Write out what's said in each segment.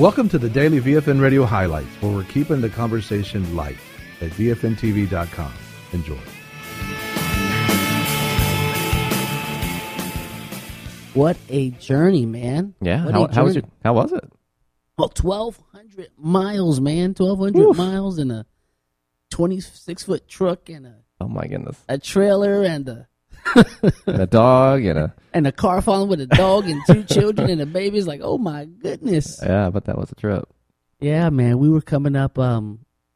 Welcome to the Daily VFN Radio Highlights, where we're keeping the conversation light at VFNTV.com. Enjoy. What a journey, man. Yeah. How was it? Well, 1,200 miles, man. 1,200 miles in a 26-foot truck and Oh my goodness. a trailer and And a dog and a car following with a dog and 2 children and a baby. It's like, oh my goodness. yeah, but that was a trip. Yeah, man. We were coming up. the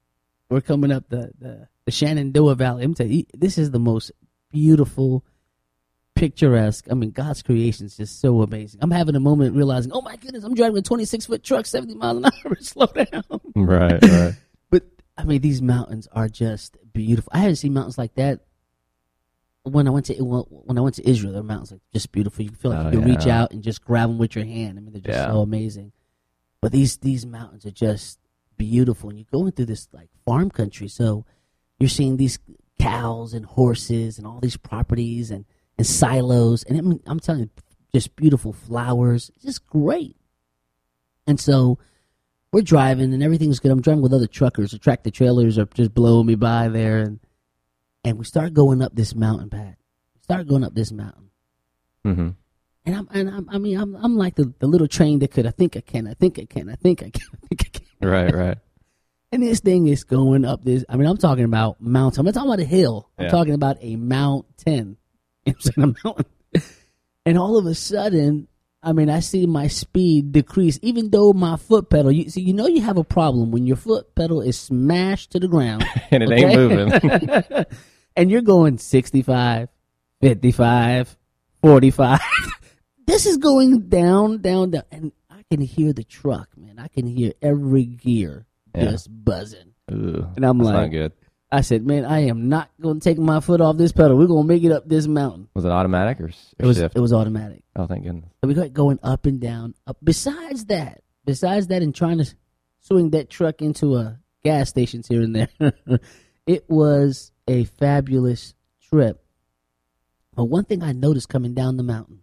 Shenandoah Valley. I'm telling you, this is the most beautiful, picturesque. I mean, God's creation is just so amazing. I'm having a moment realizing, oh my goodness, I'm driving a 26-foot truck, 70 miles an hour. Slow down. Right. But I mean, these mountains are just beautiful. I haven't seen mountains like that. When I went to Israel, the mountains are just beautiful. You feel like you can reach out and just grab them with your hand. I mean, they're just so amazing. But these mountains are just beautiful, and you're going through this like farm country, so you're seeing these cows and horses and all these properties and silos, and I mean, I'm telling you, just beautiful flowers. It's just great. And so we're driving, and everything's good. I'm driving with other truckers. The tractor trailers are just blowing me by there, and we start going up this mountain, Pat. Mm-hmm. And I'm like the little train that could. I think I can. Right. And this thing is going up this. I mean, I'm talking about mountain. I'm not talking about a hill. I'm talking about a mountain. You know what I'm saying? A mountain. And all of a sudden, I mean, I see my speed decrease, even though my foot pedal. You have a problem when your foot pedal is smashed to the ground. And it ain't moving. And you're going 65, 55, 45. This is going down. And I can hear the truck, man. I can hear every gear just buzzing. Ooh, and I'm that's like, not good. I said, man, I am not going to take my foot off this pedal. We're going to make it up this mountain. Was it automatic or shift? It was automatic. Oh, thank goodness. So we got going up and down. Besides that, and trying to swing that truck into a gas stations here and there, it was a fabulous trip. But one thing I noticed coming down the mountain,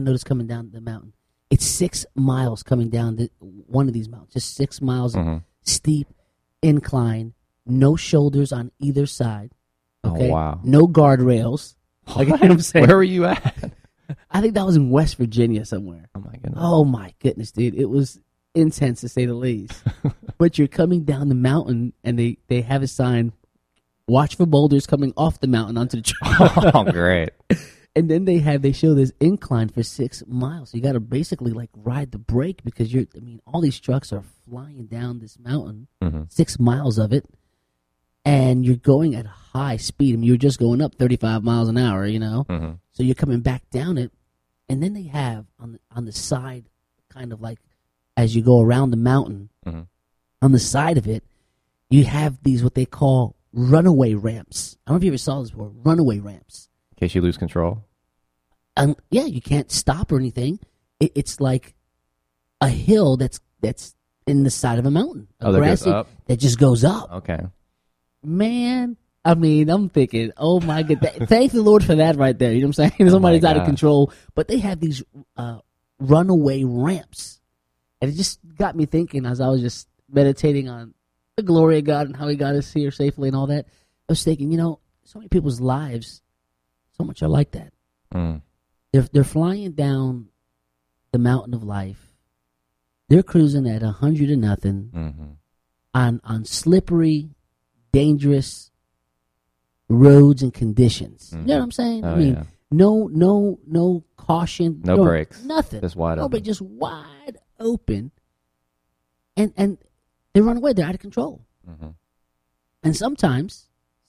it's 6 miles coming down one of these mountains, just 6 miles of steep incline, no shoulders on either side. Okay? Oh, wow. No guardrails. Like, you know what I'm saying? Where were you at? I think that was in West Virginia somewhere. Oh, my goodness, dude. It was intense, to say the least. But you're coming down the mountain, and they have a sign, watch for boulders coming off the mountain onto the trail. Oh, great. And then they show this incline for 6 miles. So you got to basically like ride the brake because all these trucks are flying down this mountain, 6 miles of it, and you're going at high speed. I mean, you're just going up 35 miles an hour, you know? Mm-hmm. So you're coming back down it. And then they have on the side, kind of like as you go around the mountain, on the side of it, you have these what they call runaway ramps. I don't know if you ever saw this before, runaway ramps. In case you lose control? Yeah, you can't stop or anything. It's like a hill that's in the side of a mountain. That goes up? That just goes up. Okay. Man, I mean, I'm thinking, oh my God. Thank the Lord for that right there. You know what I'm saying? Somebody's out of control. But they have these runaway ramps. And it just got me thinking as I was just meditating on the glory of God and how he got us here safely and all that. I was thinking, so many people's lives, so much are like that. They're flying down the mountain of life. They're cruising at 100 to nothing on slippery, dangerous roads and conditions. You know what I'm saying? Oh, I mean, no caution, no brakes, nothing. Just wide open. But just wide open, and they run away. They're out of control. And sometimes,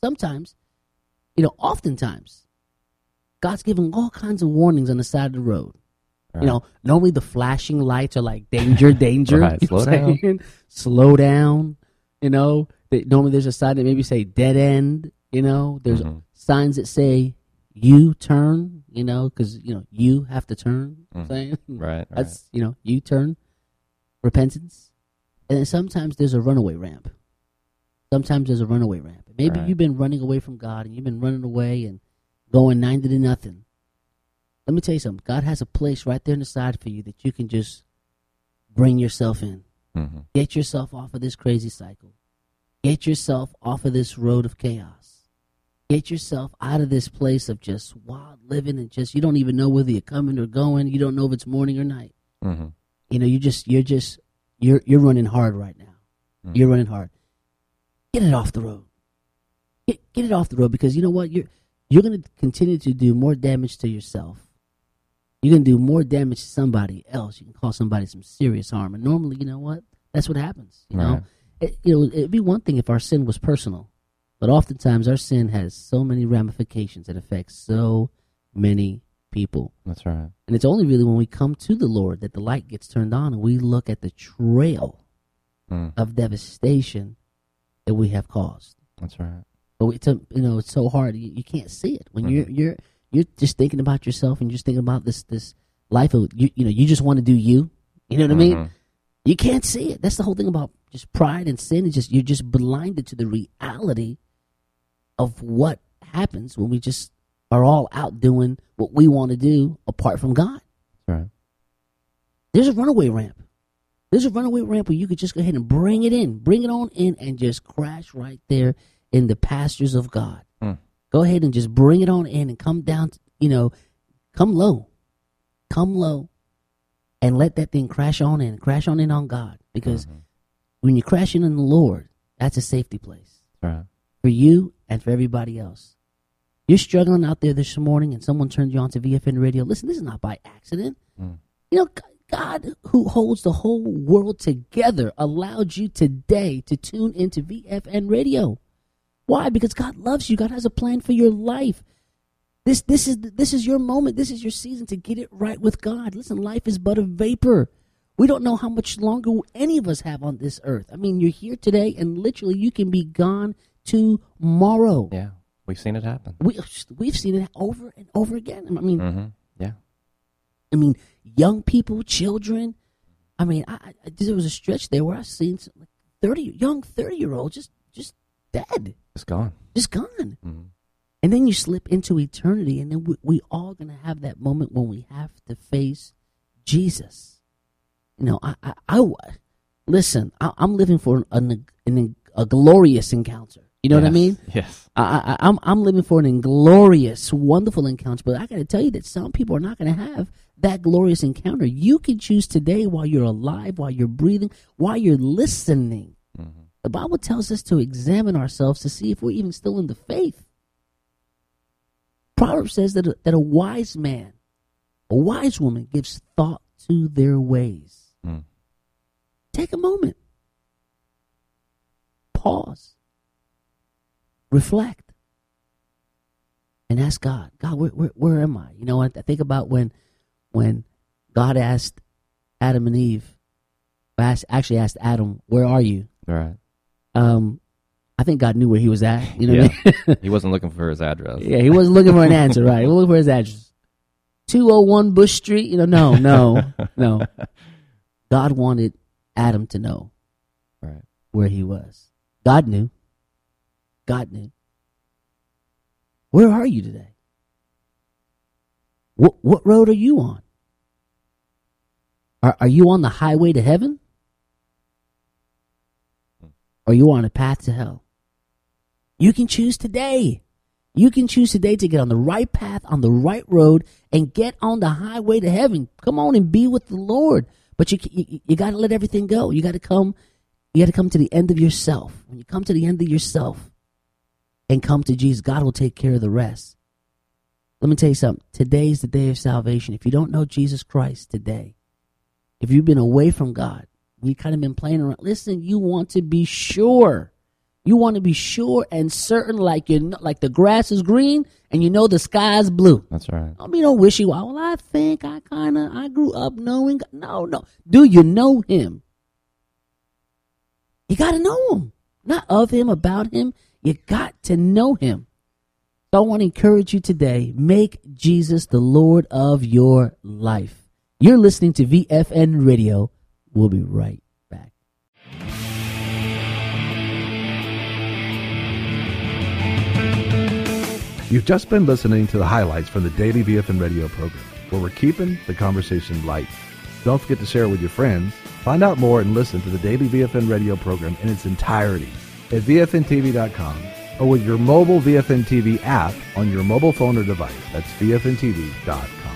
oftentimes, God's giving all kinds of warnings on the side of the road. Right. Normally the flashing lights are like danger. Right. Slow down. Normally there's a sign that maybe say dead end. There's signs that say U-turn. Because you have to turn. You know what I'm saying right. That's U-turn, repentance, and then sometimes there's a runaway ramp. Maybe you've been running away from God and you've been running away and going 90 to nothing. Let me tell you something. God has a place right there on the side for you that you can just bring yourself in. Mm-hmm. Get yourself off of this crazy cycle. Get yourself off of this road of chaos. Get yourself out of this place of just wild living and just, you don't even know whether you're coming or going. You don't know if it's morning or night. Mm-hmm. You know, you're running hard right now. Mm-hmm. You're running hard. Get it off the road. Get it off the road, because you know what? You're going to continue to do more damage to yourself. You're going to do more damage to somebody else. You can cause somebody some serious harm. And normally, you know what? That's what happens. You know, it'd be one thing if our sin was personal, but oftentimes our sin has so many ramifications that affect so many people. That's right. And it's only really when we come to the Lord that the light gets turned on and we look at the trail of devastation that we have caused. That's right. But it's so hard. You can't see it when you're just thinking about yourself and you're just thinking about this life of you just want to do you. You know what I mean? You can't see it. That's the whole thing about just pride and sin. You're just blinded to the reality of what happens when we just are all out doing what we want to do apart from God. Right. There's a runaway ramp. There's a runaway ramp where you could just go ahead and bring it on in, and just crash right there in the pastures of God. Go ahead and just bring it on in and come down, come low, and let that thing crash on in on God. Because when you're crashing in the Lord, that's a safety place for you and for everybody else. You're struggling out there this morning and someone turned you on to VFN Radio. Listen, this is not by accident. God, who holds the whole world together, allowed you today to tune into VFN Radio. Why? Because God loves you. God has a plan for your life. This is your moment. This is your season to get it right with God. Listen, life is but a vapor. We don't know how much longer any of us have on this earth. I mean, you're here today, and literally you can be gone tomorrow. Yeah, we've seen it happen. We've seen it over and over again. I mean, yeah. I mean, young people, children. I mean, there was a stretch there where I seen some 30-year-olds just dead. Just gone. And then you slip into eternity, and then we all going to have that moment when we have to face Jesus. Listen, I'm living for a glorious encounter. You know what I mean? Yes. I'm living for an inglorious, wonderful encounter, but I got to tell you that some people are not going to have that glorious encounter. You can choose today, while you're alive, while you're breathing, while you're listening. The Bible tells us to examine ourselves to see if we're even still in the faith. Proverbs says that a wise man, a wise woman gives thought to their ways. Take a moment. Pause. Reflect. And ask God, where am I? You know what? I think about when God asked Adam and Eve, actually asked Adam, where are you? Right. I think God knew where he was at. You know what I mean? He wasn't looking for his address. Yeah, he wasn't looking for an answer, right? He was looking for his address. 201 Bush Street. No. God wanted Adam to know where he was. God knew. Where are you today? What road are you on? Are you on the highway to heaven? Or you on a path to hell? You can choose today. You can choose today to get on the right path, on the right road, and get on the highway to heaven. Come on and be with the Lord. But you got to let everything go. You got to come to the end of yourself. When you come to the end of yourself and come to Jesus, God will take care of the rest. Let me tell you something. Today's the day of salvation. If you don't know Jesus Christ today, if you've been away from God, you kind of been playing around. Listen, you want to be sure. You want to be sure and certain, like the grass is green and the sky is blue. That's right. Don't be no wishy-washy. Well, I think I grew up knowing God. No. Do you know him? You got to know him. Not of him, about him. You got to know him. So I want to encourage you today. Make Jesus the Lord of your life. You're listening to VFN Radio. We'll be right back. You've just been listening to the highlights from the daily VFN Radio program, where we're keeping the conversation light. Don't forget to share it with your friends. Find out more and listen to the daily VFN radio program in its entirety at VFNTV.com or with your mobile VFN TV app on your mobile phone or device. That's VFNTV.com.